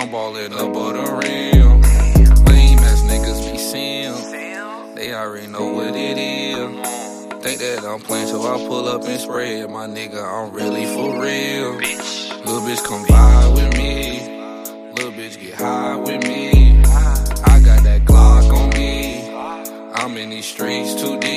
I'm ballin' up on the rim. Lame ass niggas be sim. They already know what it is. Think that I'm playing, so I pull up and spray it. My nigga, I'm really for real. Little bitch come vibe with me. Little bitch get high with me. I got that Glock on me. I'm in these streets too deep.